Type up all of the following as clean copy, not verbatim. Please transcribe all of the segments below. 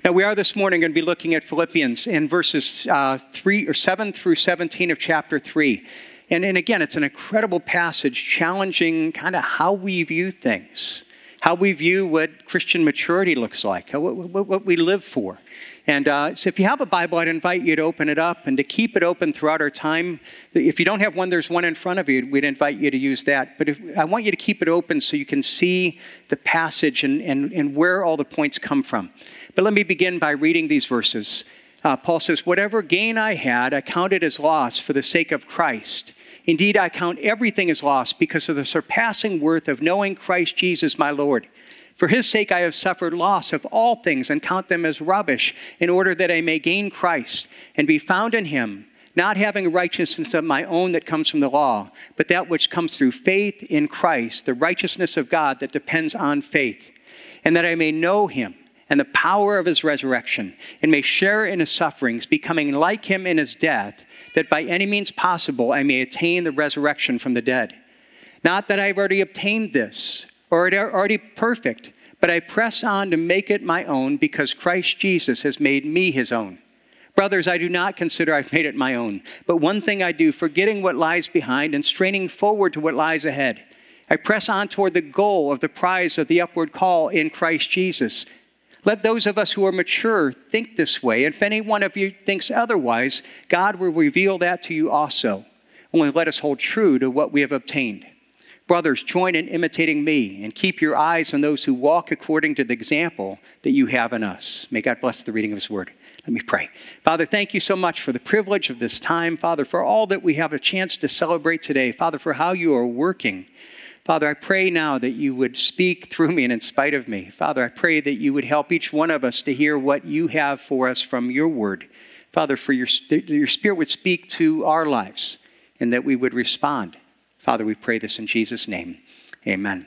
Now, we are this morning going to be looking at Philippians in verses 7 through 17 of chapter 3. And again, it's an incredible passage challenging kind of how we view things, how we view what Christian maturity looks like, what we live for. And so if you have a Bible, I'd invite you to open it up and to keep it open throughout our time. If you don't have one, there's one in front of you. We'd invite you to use that. But I want you to keep it open so you can see the passage and where all the points come from. But let me begin by reading these verses. Paul says, "Whatever gain I had, I counted as loss for the sake of Christ. Indeed, I count everything as loss because of the surpassing worth of knowing Christ Jesus my Lord. For his sake I have suffered loss of all things and count them as rubbish in order that I may gain Christ and be found in him, not having a righteousness of my own that comes from the law, but that which comes through faith in Christ, the righteousness of God that depends on faith, and that I may know him and the power of his resurrection and may share in his sufferings, becoming like him in his death, that by any means possible I may attain the resurrection from the dead. Not that I've already obtained this, or already perfect, but I press on to make it my own because Christ Jesus has made me his own. Brothers, I do not consider I've made it my own, but one thing I do, forgetting what lies behind and straining forward to what lies ahead. I press on toward the goal of the prize of the upward call in Christ Jesus. Let those of us who are mature think this way, and if any one of you thinks otherwise, God will reveal that to you also. Only let us hold true to what we have obtained. Brothers, join in imitating me and keep your eyes on those who walk according to the example that you have in us." May God bless the reading of his word. Let me pray. Father, thank you so much for the privilege of this time. Father, for all that we have a chance to celebrate today. Father, for how you are working. Father, I pray now that you would speak through me and in spite of me. Father, I pray that you would help each one of us to hear what you have for us from your word. Father, for your spirit would speak to our lives and that we would respond. Father, we pray this in Jesus' name. Amen.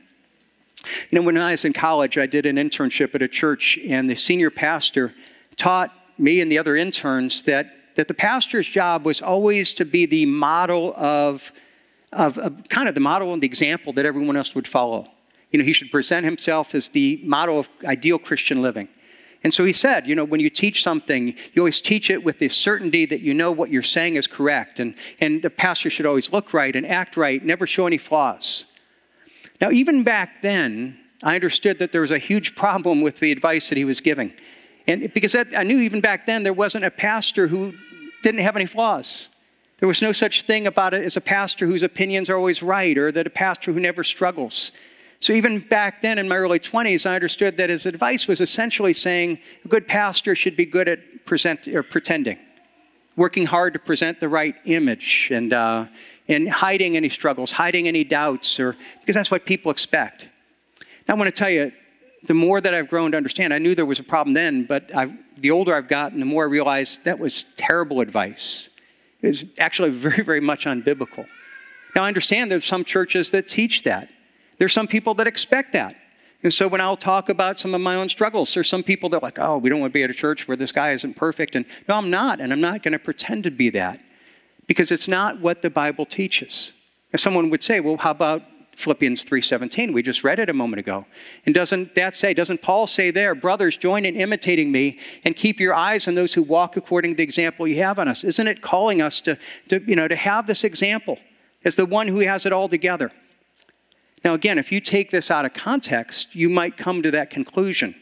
You know, when I was in college, I did an internship at a church, and the senior pastor taught me and the other interns that the pastor's job was always to be the model of kind of the model and the example that everyone else would follow. You know, he should present himself as the model of ideal Christian living. And so he said, you know, when you teach something, you always teach it with the certainty that you know what you're saying is correct. And the pastor should always look right and act right, never show any flaws. Now, even back then, I understood that there was a huge problem with the advice that he was giving. And because I knew even back then there wasn't a pastor who didn't have any flaws. There was no such thing about it as a pastor whose opinions are always right or that a pastor who never struggles. So even back then in my early 20s, I understood that his advice was essentially saying a good pastor should be good at pretending, working hard to present the right image and hiding any struggles, hiding any doubts, because that's what people expect. Now I want to tell you, the more that I've grown to understand, I knew there was a problem then, but the older I've gotten, the more I realized that was terrible advice. It was actually very, very much unbiblical. Now I understand there's some churches that teach that. There's some people that expect that. And so when I'll talk about some of my own struggles, there's some people that are like, oh, we don't want to be at a church where this guy isn't perfect. And no, I'm not. And I'm not going to pretend to be that because it's not what the Bible teaches. And someone would say, well, how about Philippians 3:17? We just read it a moment ago. And doesn't Paul say there, brothers, join in imitating me and keep your eyes on those who walk according to the example you have on us? Isn't it calling us to have this example as the one who has it all together? Now, again, if you take this out of context, you might come to that conclusion.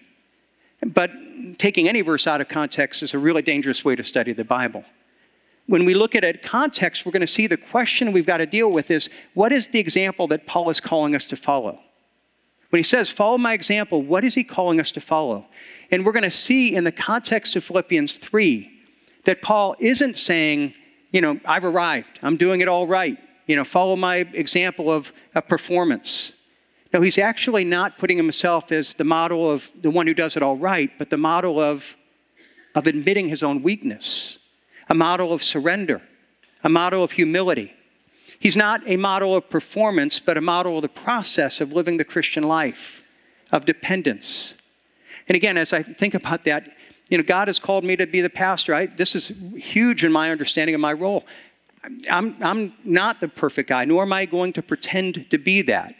But taking any verse out of context is a really dangerous way to study the Bible. When we look at it in context, we're going to see the question we've got to deal with is, what is the example that Paul is calling us to follow? When he says, follow my example, what is he calling us to follow? And we're going to see in the context of Philippians 3 that Paul isn't saying, I've arrived. I'm doing it all right. Follow my example of performance. No, he's actually not putting himself as the model of the one who does it all right, but the model of admitting his own weakness, a model of surrender, a model of humility. He's not a model of performance, but a model of the process of living the Christian life, of dependence. And again, as I think about that, God has called me to be the pastor. This is huge in my understanding of my role. I'm not the perfect guy, nor am I going to pretend to be that.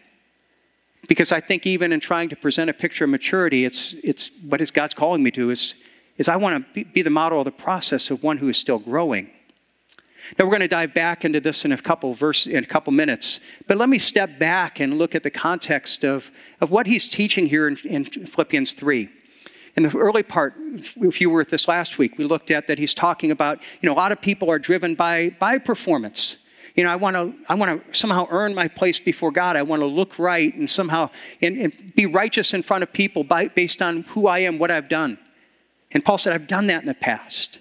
Because I think even in trying to present a picture of maturity, it's what God's calling me to is is I want to be the model of the process of one who is still growing. Now we're going to dive back into this in a couple minutes, but let me step back and look at the context of what he's teaching here in Philippians 3. In the early part, if you were with us last week, we looked at that he's talking about, a lot of people are driven by performance. I want to somehow earn my place before God. I want to look right and somehow and be righteous in front of people based on who I am, what I've done. And Paul said, I've done that in the past.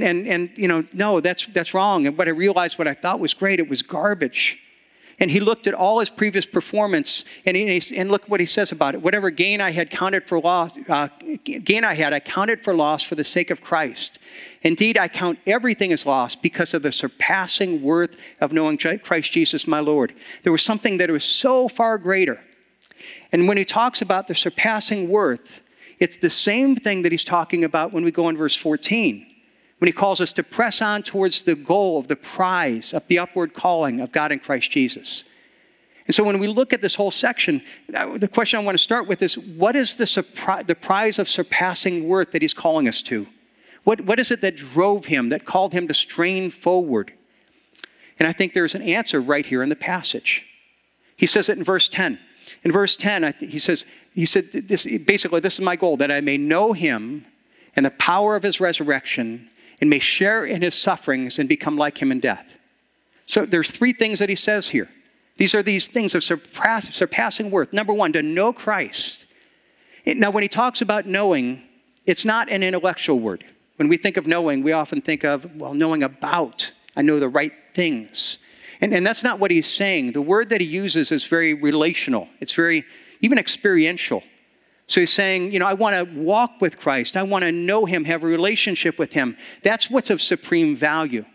No, that's wrong. And what I realized, what I thought was great, it was garbage. And he looked at all his previous performance, and look what he says about it. Whatever gain I had counted for loss, I counted for loss for the sake of Christ. Indeed, I count everything as loss because of the surpassing worth of knowing Christ Jesus, my Lord. There was something that was so far greater. And when he talks about the surpassing worth, it's the same thing that he's talking about when we go in verse 14. When he calls us to press on towards the goal of the prize of the upward calling of God in Christ Jesus. And so when we look at this whole section, the question I want to start with is, what is the prize of surpassing worth that he's calling us to? What is it that drove him, that called him to strain forward? And I think there's an answer right here in the passage. He says it in verse 10. In verse 10, he said, this is my goal, that I may know him and the power of his resurrection, and may share in his sufferings and become like him in death. So there's three things that he says here. These are these things of surpassing worth. Number one, to know Christ. Now, when he talks about knowing, it's not an intellectual word. When we think of knowing, we often think of, knowing about. I know the right things. And that's not what he's saying. The word that he uses is very relational. It's very, even experiential. So he's saying, I want to walk with Christ. I want to know him, have a relationship with him. That's what's of supreme value.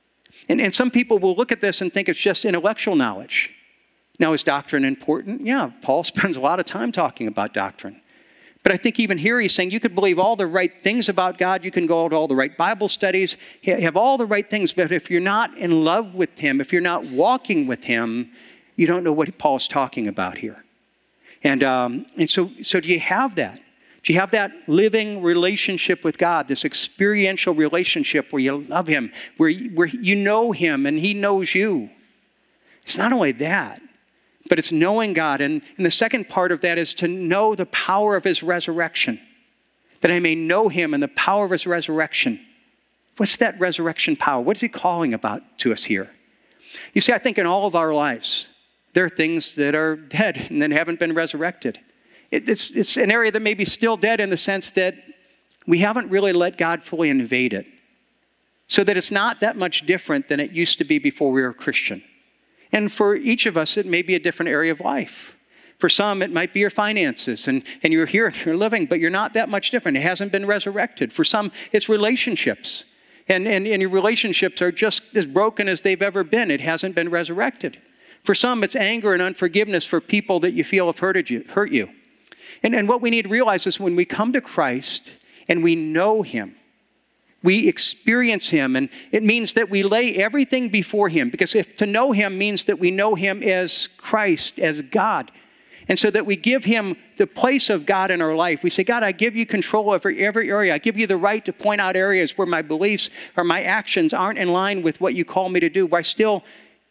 And some people will look at this and think it's just intellectual knowledge. Now, is doctrine important? Yeah, Paul spends a lot of time talking about doctrine. But I think even here he's saying you could believe all the right things about God. You can go to all the right Bible studies, have all the right things. But if you're not in love with him, if you're not walking with him, you don't know what Paul's talking about here. And so do you have that? Do you have that living relationship with God, this experiential relationship where you love him, where you know him and he knows you? It's not only that, but it's knowing God. And the second part of that is to know the power of his resurrection, that I may know him and the power of his resurrection. What's that resurrection power? What is he calling about to us here? You see, I think in all of our lives, there are things that are dead and then haven't been resurrected. It's an area that may be still dead in the sense that we haven't really let God fully invade it. So that it's not that much different than it used to be before we were a Christian. And for each of us, it may be a different area of life. For some, it might be your finances, and you're here and you're living, but you're not that much different. It hasn't been resurrected. For some, it's relationships. And your relationships are just as broken as they've ever been. It hasn't been resurrected. For some, it's anger and unforgiveness for people that you feel have hurt you. And what we need to realize is when we come to Christ and we know him, we experience him, and it means that we lay everything before him. Because if to know him means that we know him as Christ, as God. And so that we give him the place of God in our life. We say, God, I give you control over every area. I give you the right to point out areas where my beliefs or my actions aren't in line with what you call me to do, where I still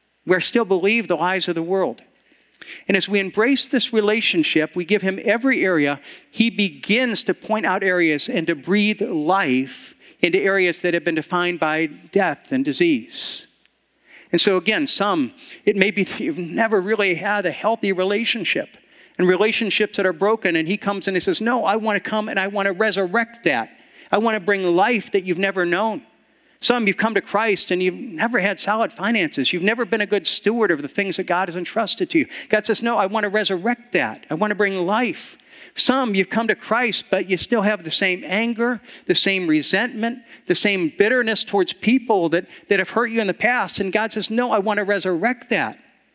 believe the lies of the world. And as we embrace this relationship, we give him every area. He begins to point out areas and to breathe life into areas that have been defined by death and disease. And so again, it may be that you've never really had a healthy relationship, and relationships that are broken, and he comes and he says, no, I want to come and I want to resurrect that. I want to bring life that you've never known. Some, you've come to Christ and you've never had solid finances. You've never been a good steward of the things that God has entrusted to you. God says, no, I want to resurrect that. I want to bring life. Some, you've come to Christ, but you still have the same anger, the same resentment, the same bitterness towards people that have hurt you in the past. And God says, no, I want to resurrect that.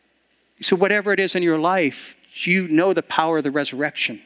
So whatever it is in your life, you know the power of the resurrection.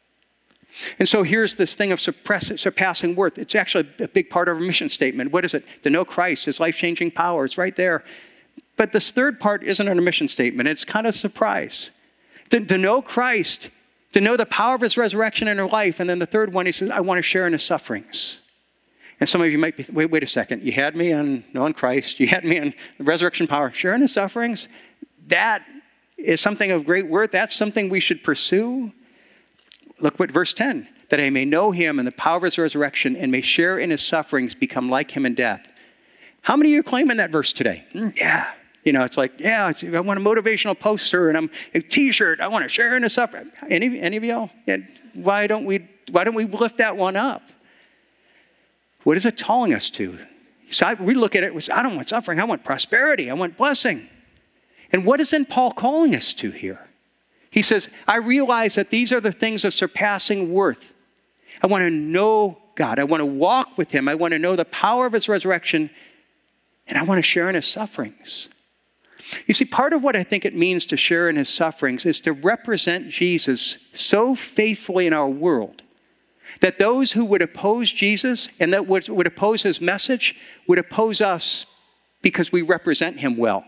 And so here's this thing of surpassing worth. It's actually a big part of our mission statement. What is it? To know Christ, his life-changing power. It's right there. But this third part isn't in our mission statement. It's kind of a surprise. To know Christ, to know the power of his resurrection in our life. And then the third one, he says, I want to share in his sufferings. And some of you might be, wait a second. You had me on knowing Christ. You had me on resurrection power, sharing his sufferings. That is something of great worth. That's something we should pursue. Look what verse 10, that I may know him and the power of his resurrection and may share in his sufferings, become like him in death. How many of you are claiming that verse today? Yeah. You know, it's like, yeah, I want a motivational poster and a t-shirt. I want to share in his suffering. Any of y'all? Yeah, why don't we lift that one up? What is it calling us to? So we look at it as, I don't want suffering. I want prosperity. I want blessing. And what is then Paul calling us to here? He says, I realize that these are the things of surpassing worth. I want to know God. I want to walk with him. I want to know the power of his resurrection. And I want to share in his sufferings. You see, part of what I think it means to share in his sufferings is to represent Jesus so faithfully in our world that those who would oppose Jesus and that would oppose his message would oppose us because we represent him well.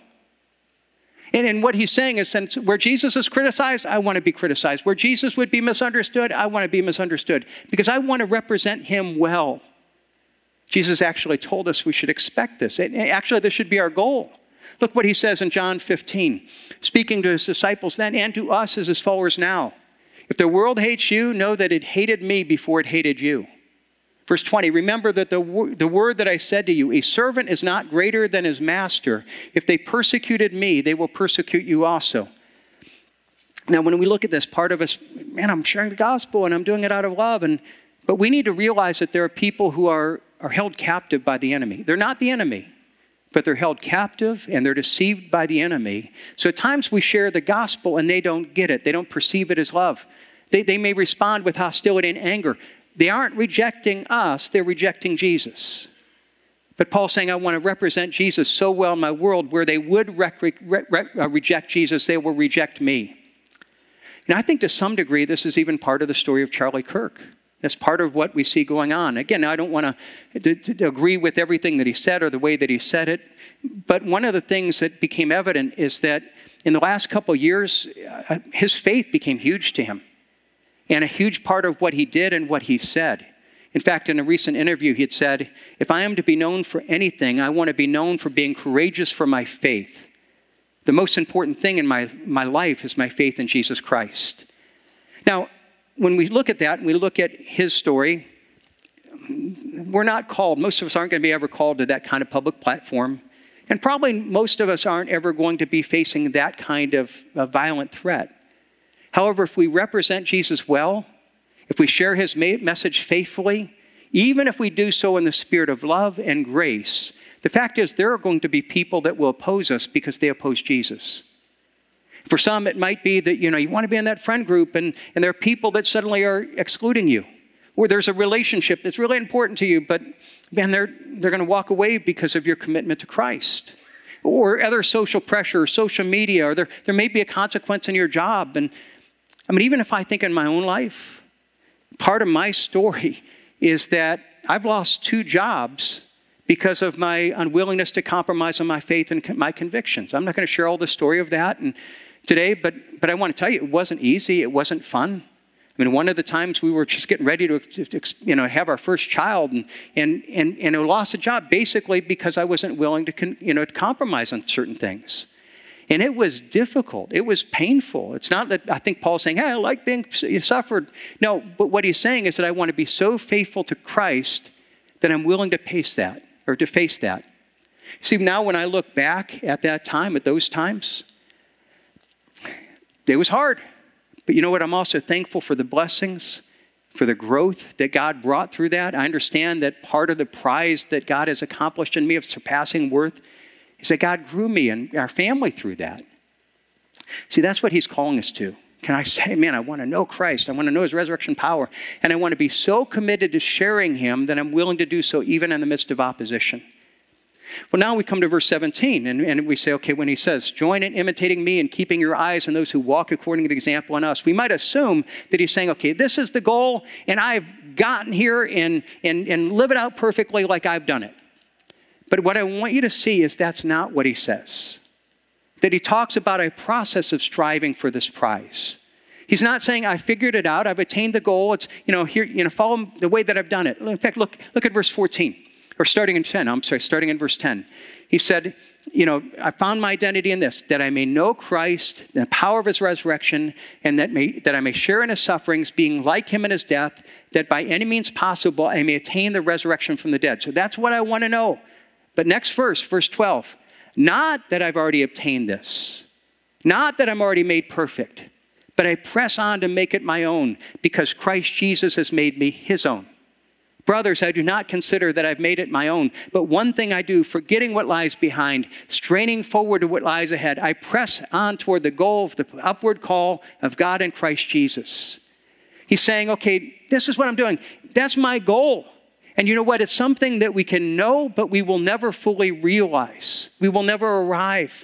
And what he's saying is, since where Jesus is criticized, I want to be criticized. Where Jesus would be misunderstood, I want to be misunderstood because I want to represent him well. Jesus actually told us we should expect this. Actually, this should be our goal. Look what he says in John 15, speaking to his disciples then and to us as his followers now. If the world hates you, know that it hated me before it hated you. Verse 20, remember that the word that I said to you, a servant is not greater than his master. If they persecuted me, they will persecute you also. Now, when we look at this, part of us, man, I'm sharing the gospel and I'm doing it out of love. But we need to realize that there are people who are held captive by the enemy. They're not the enemy, but they're held captive and they're deceived by the enemy. So at times we share the gospel and they don't get it. They don't perceive it as love. They may respond with hostility and anger. They aren't rejecting us, they're rejecting Jesus. But Paul's saying, I want to represent Jesus so well in my world where they would reject Jesus, they will reject me. And I think to some degree, this is even part of the story of Charlie Kirk. That's part of what we see going on. Again, I don't want to agree with everything that he said or the way that he said it. But one of the things that became evident is that in the last couple of years, his faith became huge to him. And a huge part of what he did and what he said. In fact, in a recent interview, he had said, if I am to be known for anything, I want to be known for being courageous for my faith. The most important thing in my life is my faith in Jesus Christ. Now, when we look at that and we look at his story, we're not called, most of us aren't going to be ever called to that kind of public platform. And probably most of us aren't ever going to be facing that kind of violent threat. However, if we represent Jesus well, if we share his message faithfully, even if we do so in the spirit of love and grace, the fact is there are going to be people that will oppose us because they oppose Jesus. For some, it might be that, you want to be in that friend group and there are people that suddenly are excluding you. Or there's a relationship that's really important to you, but man, they're going to walk away because of your commitment to Christ. Or other social pressure, or social media, or there may be a consequence in your job. And even if I think in my own life, part of my story is that I've lost 2 jobs because of my unwillingness to compromise on my faith and my convictions. I'm not going to share all the story of that today, but I want to tell you, it wasn't easy. It wasn't fun. One of the times we were just getting ready to have our first child and I lost a job basically because I wasn't willing to compromise on certain things. And it was difficult. It was painful. It's not that I think Paul's saying, hey, I like being suffered. No, but what he's saying is that I want to be so faithful to Christ that I'm willing to face that. See, now when I look back at that time, at those times, it was hard. But you know what? I'm also thankful for the blessings, for the growth that God brought through that. I understand that part of the prize that God has accomplished in me of surpassing worth is that God grew me and our family through that. See, that's what he's calling us to. Can I say, man, I want to know Christ. I want to know his resurrection power. And I want to be so committed to sharing him that I'm willing to do so even in the midst of opposition. Well, now we come to verse 17 and we say, okay, when he says, join in imitating me and keeping your eyes on those who walk according to the example in us. We might assume that he's saying, okay, this is the goal and I've gotten here and live it out perfectly like I've done it. But what I want you to see is that's not what he says. That he talks about a process of striving for this prize. He's not saying, I figured it out, I've attained the goal, it's, here, follow the way that I've done it. In fact, look at verse 14, or starting in verse 10. He said, I found my identity in this, that I may know Christ, the power of his resurrection, and that I may share in his sufferings, being like him in his death, that by any means possible I may attain the resurrection from the dead. So that's what I want to know. But next verse 12, not that I've already obtained this, not that I'm already made perfect, but I press on to make it my own, because Christ Jesus has made me his own. Brothers, I do not consider that I've made it my own, but one thing I do, forgetting what lies behind, straining forward to what lies ahead, I press on toward the goal of the upward call of God in Christ Jesus. He's saying, okay, this is what I'm doing. That's my goal. And you know what? It's something that we can know, but we will never fully realize. We will never arrive.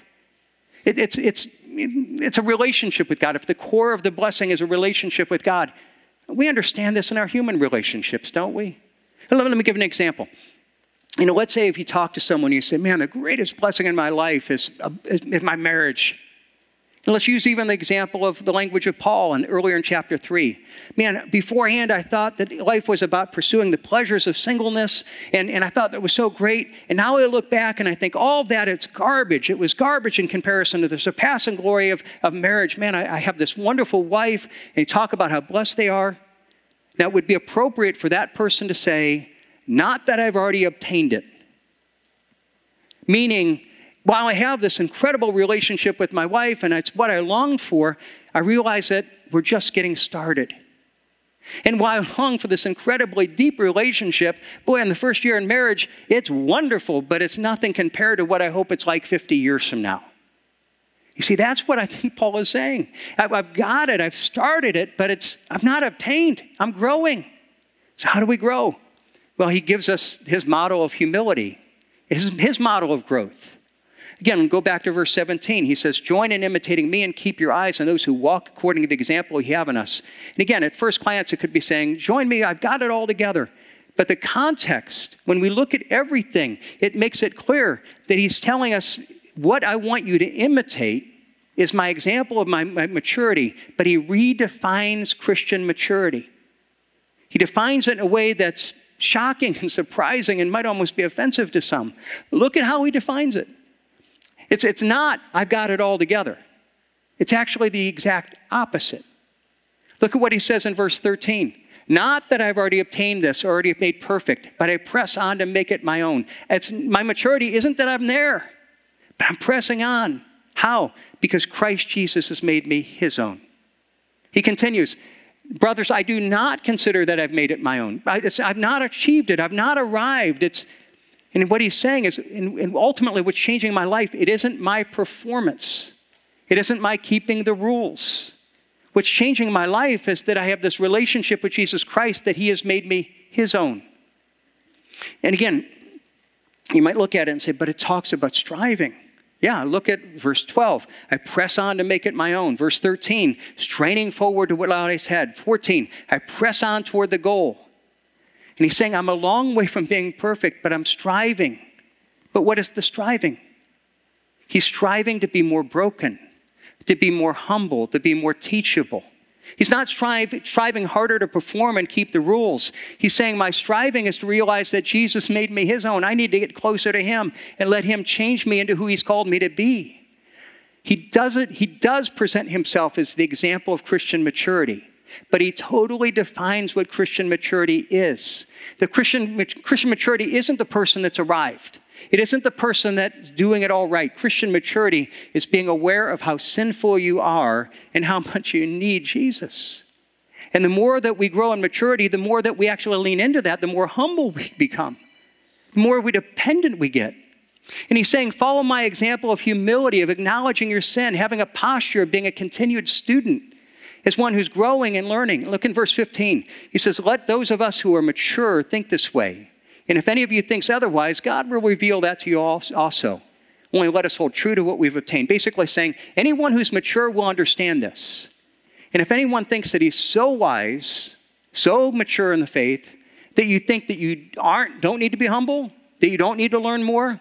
It's a relationship with God. If the core of the blessing is a relationship with God, we understand this in our human relationships, don't we? Let me give an example. Let's say if you talk to someone, you say, man, the greatest blessing in my life is my marriage. And let's use even the example of the language of Paul earlier in chapter 3. Man, beforehand, I thought that life was about pursuing the pleasures of singleness, and I thought that was so great. And now I look back and I think all that, it's garbage. It was garbage in comparison to the surpassing glory of marriage. Man, I have this wonderful wife, and you talk about how blessed they are. Now, it would be appropriate for that person to say, not that I've already obtained it. Meaning, while I have this incredible relationship with my wife and it's what I long for, I realize that we're just getting started. And while I long for this incredibly deep relationship, boy, in the first year in marriage, it's wonderful, but it's nothing compared to what I hope it's like 50 years from now. You see, that's what I think Paul is saying. I've got it, I've started it, but I've not obtained. I'm growing. So how do we grow? Well, he gives us his model of humility, his model of growth. Again, go back to verse 17. He says, join in imitating me and keep your eyes on those who walk according to the example you have in us. And again, at first glance, it could be saying, join me, I've got it all together. But the context, when we look at everything, it makes it clear that he's telling us what I want you to imitate is my example of my maturity, but he redefines Christian maturity. He defines it in a way that's shocking and surprising and might almost be offensive to some. Look at how he defines it. It's not, I've got it all together. It's actually the exact opposite. Look at what he says in verse 13. Not that I've already obtained this or already made perfect, but I press on to make it my own. My maturity isn't that I'm there, but I'm pressing on. How? Because Christ Jesus has made me his own. He continues, brothers, I do not consider that I've made it my own. I've not achieved it. I've not arrived. And what he's saying is, and ultimately what's changing my life, it isn't my performance. It isn't my keeping the rules. What's changing my life is that I have this relationship with Jesus Christ, that he has made me his own. And again, you might look at it and say, but it talks about striving. Yeah, look at verse 12. I press on to make it my own. Verse 13, straining forward to what lies ahead. 14, I press on toward the goal. And he's saying, I'm a long way from being perfect, but I'm striving. But what is the striving? He's striving to be more broken, to be more humble, to be more teachable. He's not striving harder to perform and keep the rules. He's saying my striving is to realize that Jesus made me his own. I need to get closer to him and let him change me into who he's called me to be. He does present himself as the example of Christian maturity, but he totally defines what Christian maturity is. The Christian maturity isn't the person that's arrived. It isn't the person that's doing it all right. Christian maturity is being aware of how sinful you are and how much you need Jesus. And the more that we grow in maturity, the more that we actually lean into that, the more humble we become, the more dependent we get. And he's saying, follow my example of humility, of acknowledging your sin, having a posture of being a continued student, as one who's growing and learning. Look in verse 15. He says, let those of us who are mature think this way. And if any of you thinks otherwise, God will reveal that to you also. Only let us hold true to what we've obtained. Basically saying, anyone who's mature will understand this. And if anyone thinks that he's so wise, so mature in the faith, that you think that you don't need to be humble, that you don't need to learn more,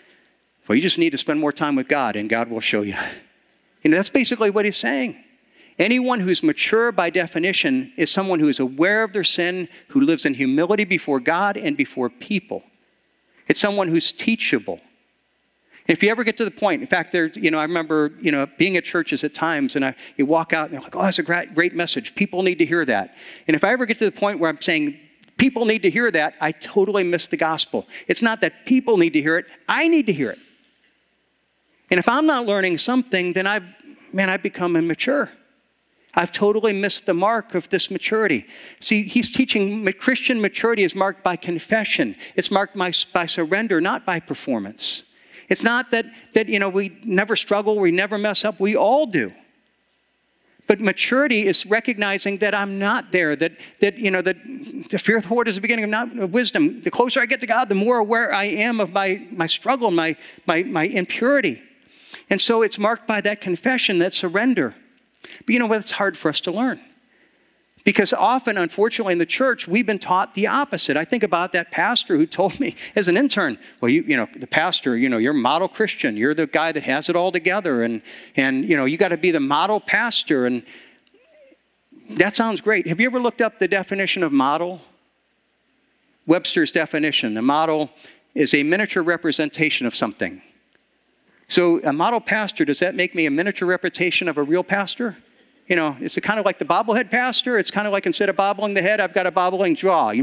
well, you just need to spend more time with God and God will show you. And that's basically what he's saying. Anyone who's mature by definition is someone who is aware of their sin, who lives in humility before God and before people. It's someone who's teachable. If you ever get to the point, in fact, I remember, being at churches at times, and you walk out and they're like, oh, that's a great message. People need to hear that. And if I ever get to the point where I'm saying, people need to hear that, I totally miss the gospel. It's not that people need to hear it, I need to hear it. And if I'm not learning something, then I've become immature. I've totally missed the mark of this maturity. See, he's teaching Christian maturity is marked by confession. It's marked by surrender, not by performance. It's not that we never struggle, we never mess up. We all do. But maturity is recognizing that I'm not there, that the fear of the Lord is the beginning of wisdom. The closer I get to God, the more aware I am of my struggle, my impurity. And so it's marked by that confession, that surrender. But you know what? It's hard for us to learn. Because often, unfortunately, in the church, we've been taught the opposite. I think about that pastor who told me as an intern, well, the pastor, you're a model Christian. You're the guy that has it all together. And you got to be the model pastor. And that sounds great. Have you ever looked up the definition of model? Webster's definition. A model is a miniature representation of something. So a model pastor, does that make me a miniature representation of a real pastor? It's kind of like the bobblehead pastor. It's kind of like instead of bobbling the head, I've got a bobbling jaw.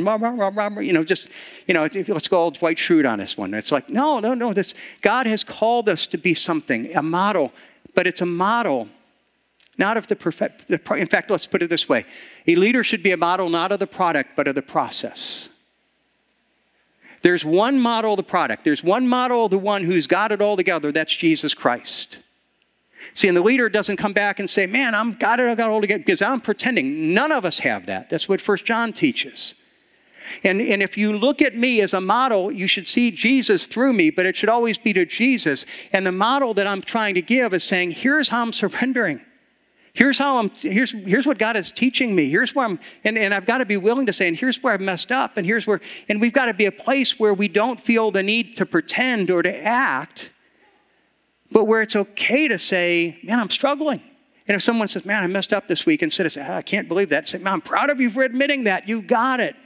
Let's go all Dwight Schrute on this one. It's like, no. God has called us to be something, a model, but it's a model, not of the perfect. In fact, let's put it this way. A leader should be a model not of the product, but of the process. There's one model of the product. There's one model of the one who's got it all together. That's Jesus Christ. See, and the leader doesn't come back and say, man, I got it all together, because I'm pretending. None of us have that. That's what 1 John teaches. And if you look at me as a model, you should see Jesus through me, but it should always be to Jesus. And the model that I'm trying to give is saying, here's how I'm surrendering. Here's what God is teaching me. Here's where I'm, and I've got to be willing to say, and here's where I've messed up, and we've got to be a place where we don't feel the need to pretend or to act, but where it's okay to say, man, I'm struggling. And if someone says, man, I messed up this week, instead of saying, I can't believe that, say, man, I'm proud of you for admitting that. You got it.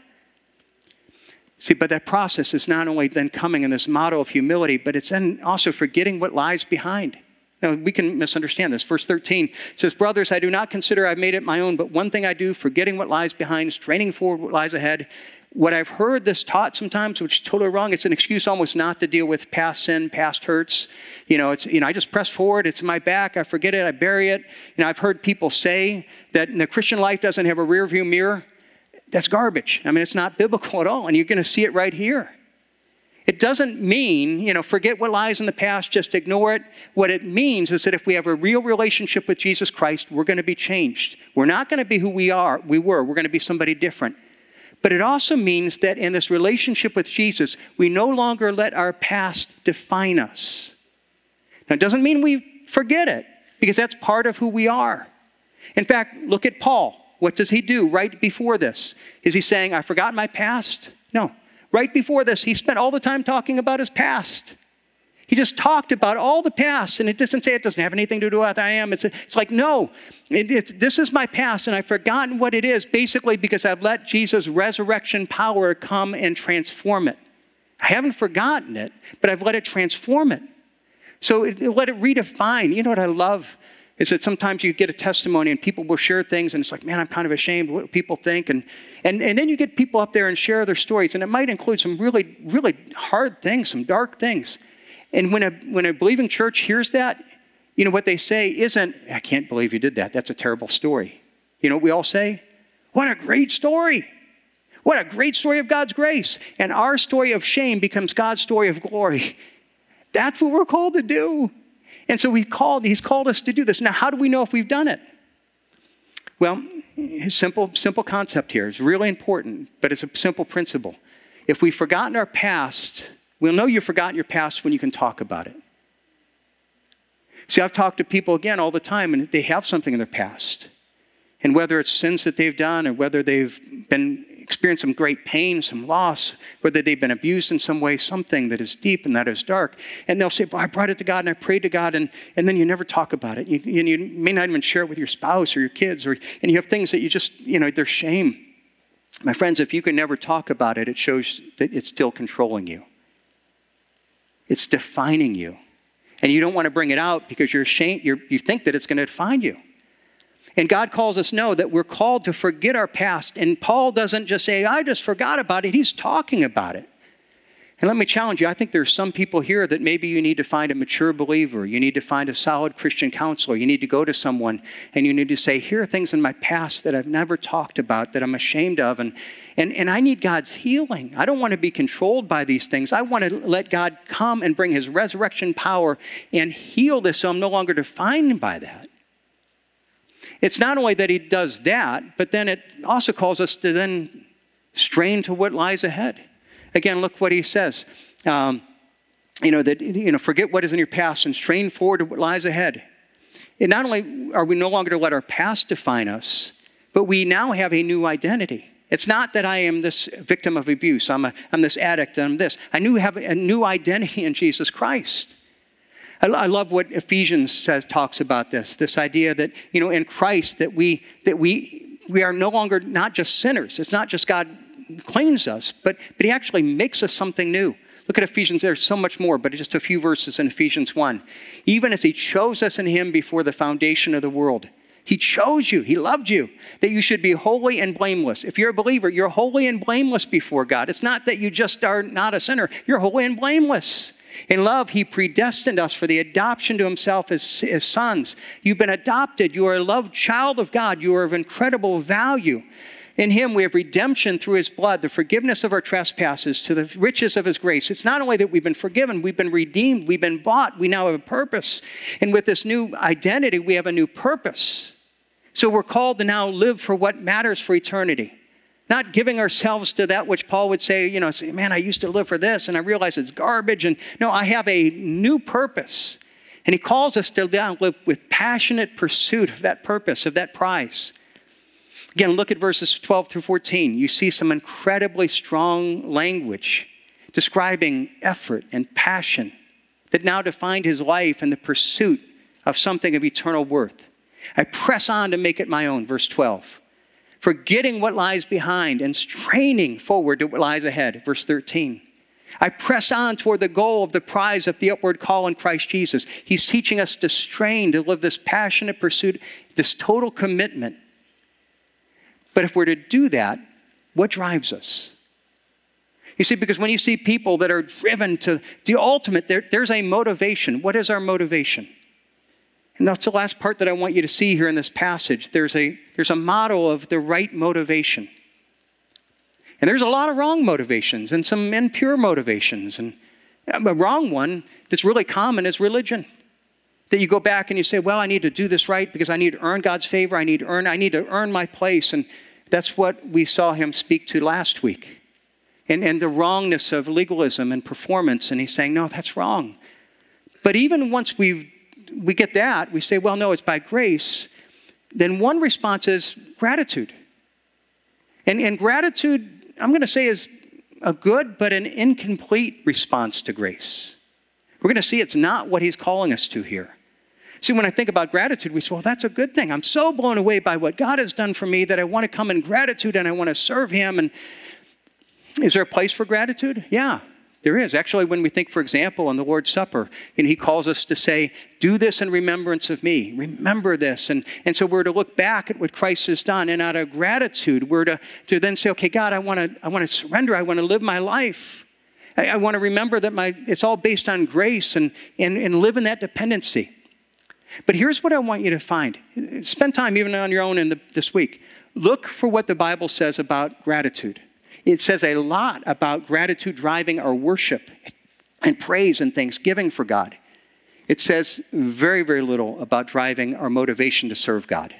See, but that process is not only then coming in this model of humility, but it's then also forgetting what lies behind. Now, we can misunderstand this. Verse 13 says, brothers, I do not consider I've made it my own, but one thing I do, forgetting what lies behind, straining forward what lies ahead. What I've heard this taught sometimes, which is totally wrong, it's an excuse almost not to deal with past sin, past hurts. I just press forward, it's in my back, I forget it, I bury it. I've heard people say that the Christian life doesn't have a rear view mirror. That's garbage. It's not biblical at all, and you're going to see it right here. It doesn't mean, forget what lies in the past, just ignore it. What it means is that if we have a real relationship with Jesus Christ, we're going to be changed. We're not going to be who we were. We're going to be somebody different. But it also means that in this relationship with Jesus, we no longer let our past define us. Now, it doesn't mean we forget it, because that's part of who we are. In fact, look at Paul. What does he do right before this? Is he saying, I forgot my past? No. Right before this, he spent all the time talking about his past. He just talked about all the past, and it doesn't say it doesn't have anything to do with what I am. It's like, no, this is my past, and I've forgotten what it is, basically because I've let Jesus' resurrection power come and transform it. I haven't forgotten it, but I've let it transform it. So let it redefine. You know what I love is that sometimes you get a testimony and people will share things, and it's like, man, I'm kind of ashamed of what people think. And then you get people up there and share their stories, and it might include some really, really hard things, some dark things. And when a believing church hears that, what they say isn't, I can't believe you did that. That's a terrible story. You know what we all say? What a great story. What a great story of God's grace. And our story of shame becomes God's story of glory. That's what we're called to do. And so he's called us to do this. Now, how do we know if we've done it? Well, simple concept here. It's really important, but it's a simple principle. If we've forgotten our past, we'll know you've forgotten your past when you can talk about it. See, I've talked to people, again, all the time, and they have something in their past. And whether it's sins that they've done or whether they've been experienced some great pain, some loss, whether they've been abused in some way, something that is deep and that is dark. And they'll say, well, I brought it to God and I prayed to God, and then you never talk about it. You may not even share it with your spouse or your kids, and you have things that you just, there's shame. My friends, if you can never talk about it, it shows that it's still controlling you. It's defining you. And you don't want to bring it out because you're ashamed, you think that it's going to define you. And God calls us know that we're called to forget our past. And Paul doesn't just say, I just forgot about it. He's talking about it. And let me challenge you. I think there's some people here that maybe you need to find a mature believer. You need to find a solid Christian counselor. You need to go to someone and you need to say, here are things in my past that I've never talked about, that I'm ashamed of. And I need God's healing. I don't want to be controlled by these things. I want to let God come and bring his resurrection power and heal this so I'm no longer defined by that. It's not only that he does that, but then it also calls us to then strain to what lies ahead. Again, look what he says. Forget what is in your past and strain forward to what lies ahead. And not only are we no longer to let our past define us, but we now have a new identity. It's not that I am this victim of abuse. I'm this addict. I'm this. I have a new identity in Jesus Christ. I love what Ephesians talks about this idea that, in Christ that we are no longer not just sinners. It's not just God cleans us, but he actually makes us something new. Look at Ephesians. There's so much more, but just a few verses in Ephesians 1. Even as he chose us in him before the foundation of the world. He chose you. He loved you. That you should be holy and blameless. If you're a believer, you're holy and blameless before God. It's not that you just are not a sinner. You're holy and blameless. In love, he predestined us for the adoption to himself as sons. You've been adopted. You are a loved child of God. You are of incredible value. In him, we have redemption through his blood, the forgiveness of our trespasses to the riches of his grace. It's not only that we've been forgiven, we've been redeemed, we've been bought. We now have a purpose. And with this new identity, we have a new purpose. So we're called to now live for what matters for eternity. Not giving ourselves to that which Paul would say, man, I used to live for this and I realize it's garbage. And no, I have a new purpose. And he calls us to now live with passionate pursuit of that purpose, of that prize. Again, look at verses 12 through 14. You see some incredibly strong language describing effort and passion that now defined his life in the pursuit of something of eternal worth. I press on to make it my own, verse 12. Forgetting what lies behind and straining forward to what lies ahead, verse 13. I press on toward the goal of the prize of the upward call in Christ Jesus. He's teaching us to strain, to live this passionate pursuit, this total commitment. But if we're to do that, what drives us? You see, because when you see people that are driven to the ultimate, there's a motivation. What is our motivation? And that's the last part that I want you to see here in this passage. There's a model of the right motivation. And there's a lot of wrong motivations and some impure motivations. And a wrong one that's really common is religion. That you go back and you say, well, I need to do this right because I need to earn God's favor. I need to earn my place. And that's what we saw him speak to last week. And the wrongness of legalism and performance. And he's saying, no, that's wrong. But even once we get that, we say, well, no, it's by grace. Then one response is gratitude. And gratitude, I'm going to say, is a good but an incomplete response to grace. We're going to see it's not what he's calling us to here. See, when I think about gratitude, we say, well, that's a good thing. I'm so blown away by what God has done for me that I want to come in gratitude and I want to serve him. And is there a place for gratitude? Yeah, there is. Actually, when we think, for example, on the Lord's Supper, and he calls us to say, do this in remembrance of me. Remember this. And so we're to look back at what Christ has done. And out of gratitude, we're to then say, okay, God, I want to surrender. I want to live my life. I want to remember that it's all based on grace and live in that dependency. But here's what I want you to find. Spend time even on your own this week. Look for what the Bible says about gratitude. It says a lot about gratitude driving our worship and praise and thanksgiving for God. It says very, very little about driving our motivation to serve God.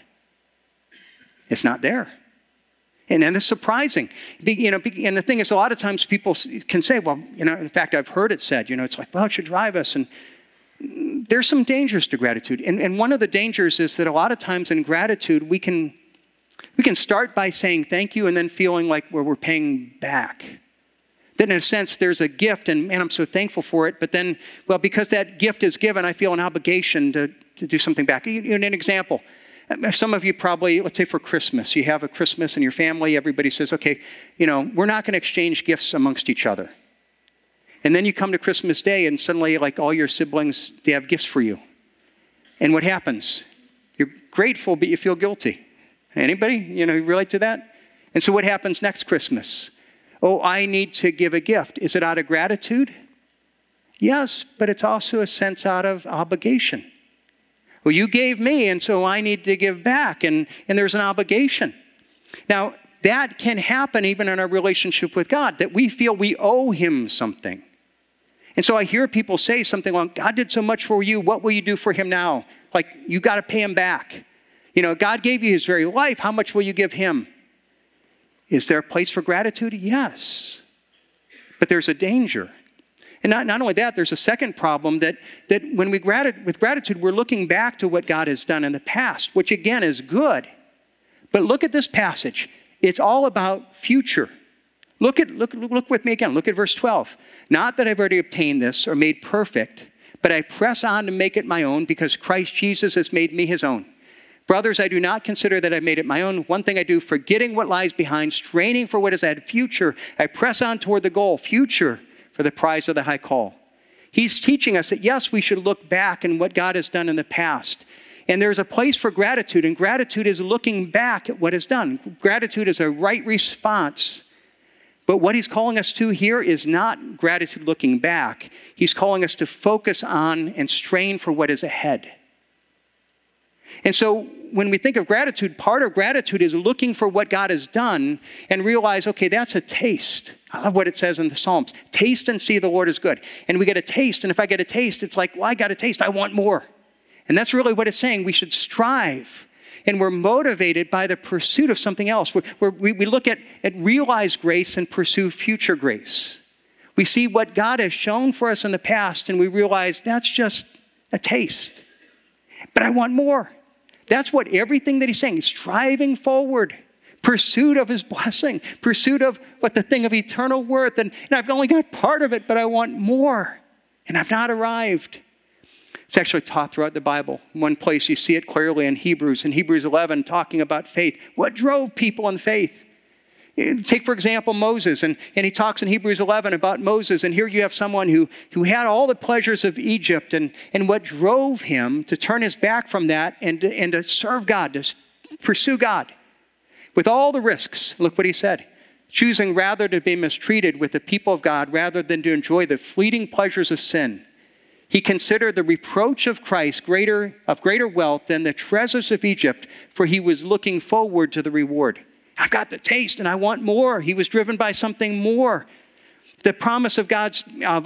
It's not there. And it's surprising. And the thing is, a lot of times people can say, well, in fact, I've heard it said, it's like, well, it should drive us. And there's some dangers to gratitude. And one of the dangers is that a lot of times in gratitude, we can We can start by saying thank you and then feeling like we're paying back. That in a sense, there's a gift, and man, I'm so thankful for it. But then, well, because that gift is given, I feel an obligation to do something back. An example. Some of you probably, let's say for Christmas, you have a Christmas in your family. Everybody says, okay, we're not going to exchange gifts amongst each other. And then you come to Christmas Day and suddenly like all your siblings, they have gifts for you. And what happens? You're grateful, but you feel guilty. Anybody, relate to that? And so what happens next Christmas? Oh, I need to give a gift. Is it out of gratitude? Yes, but it's also a sense out of obligation. Well, you gave me, and so I need to give back, and there's an obligation. Now, that can happen even in our relationship with God, that we feel we owe him something. And so I hear people say something like, God did so much for you, what will you do for him now? Like, you got to pay him back. God gave you his very life, how much will you give him? Is there a place for gratitude? Yes. But there's a danger. And not only that, there's a second problem that when with gratitude, we're looking back to what God has done in the past, which again is good. But look at this passage. It's all about future. Look with me again. Look at verse 12. Not that I've already obtained this or made perfect, but I press on to make it my own because Christ Jesus has made me his own. Brothers, I do not consider that I've made it my own. One thing I do, forgetting what lies behind, straining for what is ahead, future, I press on toward the goal, future, for the prize of the high call. He's teaching us that, yes, we should look back and what God has done in the past. And there's a place for gratitude, and gratitude is looking back at what is done. Gratitude is a right response. But what he's calling us to here is not gratitude looking back. He's calling us to focus on and strain for what is ahead. And so when we think of gratitude, part of gratitude is looking for what God has done and realize, okay, that's a taste. I love what it says in the Psalms. Taste and see the Lord is good. And we get a taste, and if I get a taste, it's like, well, I got a taste, I want more. And that's really what it's saying. We should strive. And we're motivated by the pursuit of something else. We look at realized grace and pursue future grace. We see what God has shown for us in the past, and we realize that's just a taste. But I want more. That's what everything that he's saying, striving forward, pursuit of his blessing, pursuit of what the thing of eternal worth. And I've only got part of it, but I want more. And I've not arrived. It's actually taught throughout the Bible. One place you see it clearly in Hebrews 11, talking about faith. What drove people in faith? Take, for example, Moses, and he talks in Hebrews 11 about Moses, and here you have someone who had all the pleasures of Egypt, and what drove him to turn his back from that and to serve God, to pursue God. With all the risks, look what he said, choosing rather to be mistreated with the people of God rather than to enjoy the fleeting pleasures of sin. He considered the reproach of Christ of greater wealth than the treasures of Egypt, for he was looking forward to the reward. I've got the taste and I want more. He was driven by something more. The promise of God's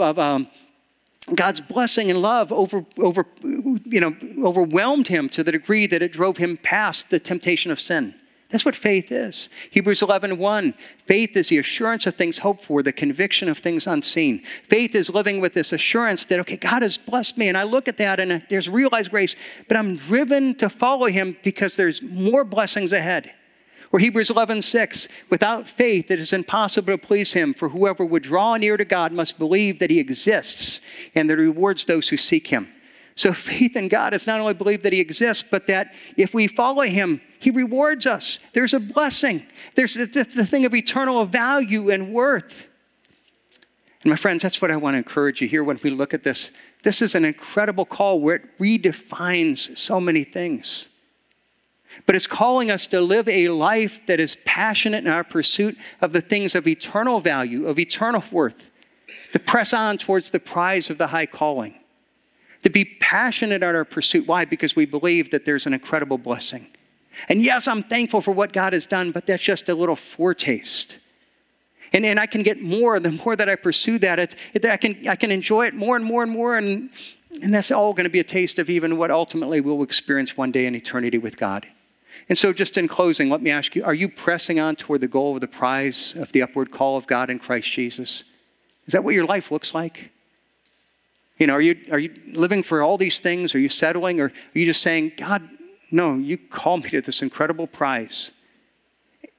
blessing and love overwhelmed him to the degree that it drove him past the temptation of sin. That's what faith is. Hebrews 11:1, faith is the assurance of things hoped for, the conviction of things unseen. Faith is living with this assurance that, okay, God has blessed me, and I look at that and there's realized grace, but I'm driven to follow him because there's more blessings ahead. Or Hebrews 11:6, without faith it is impossible to please him, for whoever would draw near to God must believe that he exists and that he rewards those who seek him. So faith in God is not only believe that he exists, but that if we follow him, he rewards us. There's a blessing. There's the thing of eternal value and worth. And my friends, that's what I want to encourage you here when we look at this. This is an incredible call where it redefines so many things. But it's calling us to live a life that is passionate in our pursuit of the things of eternal value, of eternal worth, to press on towards the prize of the high calling, to be passionate in our pursuit. Why? Because we believe that there's an incredible blessing. And yes, I'm thankful for what God has done, but that's just a little foretaste. And I can get more the more that I pursue that. I can enjoy it more and more and more, and that's all going to be a taste of even what ultimately we'll experience one day in eternity with God. And so just in closing, let me ask you, are you pressing on toward the goal of the prize of the upward call of God in Christ Jesus? Is that what your life looks like? Are you living for all these things? Are you settling? Or are you just saying, God, no, you call me to this incredible prize.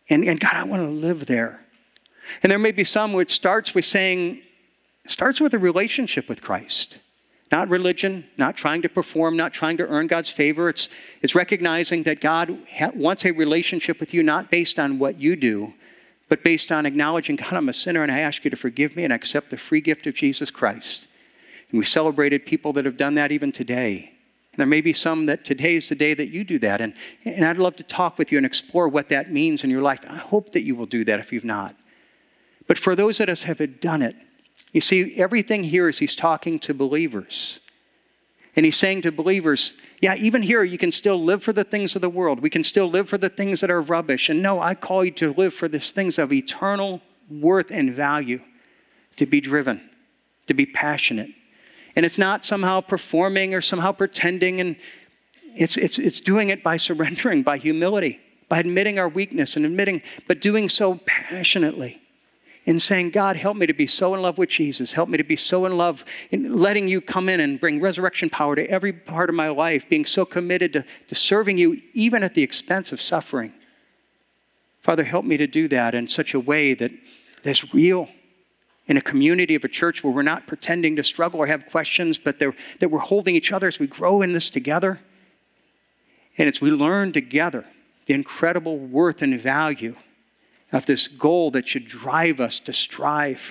And God, I want to live there. And there may be some where it starts with a relationship with Christ. Not religion, not trying to perform, not trying to earn God's favor. It's recognizing that God wants a relationship with you, not based on what you do, but based on acknowledging, God, I'm a sinner and I ask you to forgive me and accept the free gift of Jesus Christ. And we celebrated people that have done that even today. And there may be some that today is the day that you do that. And I'd love to talk with you and explore what that means in your life. I hope that you will do that if you've not. But for those that have done it, you see, everything here is he's talking to believers. And he's saying to believers, yeah, even here you can still live for the things of the world. We can still live for the things that are rubbish. And no, I call you to live for these things of eternal worth and value, to be driven, to be passionate. And it's not somehow performing or somehow pretending. And it's doing it by surrendering, by humility, by admitting our weakness and but doing so passionately. And saying, God, help me to be so in love with Jesus. Help me to be so in love in letting you come in and bring resurrection power to every part of my life, being so committed to serving you, even at the expense of suffering. Father, help me to do that in such a way that is real, in a community of a church where we're not pretending to struggle or have questions, but that we're holding each other as we grow in this together. And as we learn together the incredible worth and value of this goal that should drive us to strive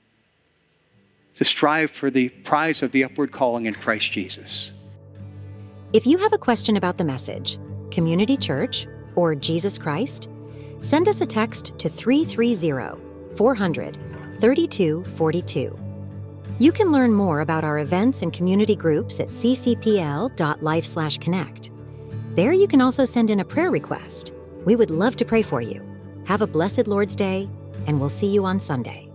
for the prize of the upward calling in Christ Jesus. If you have a question about the message, Community Church, or Jesus Christ, send us a text to 330-400-3242. You can learn more about our events and community groups at ccpl.life/connect. There you can also send in a prayer request. We would love to pray for you. Have a blessed Lord's Day, and we'll see you on Sunday.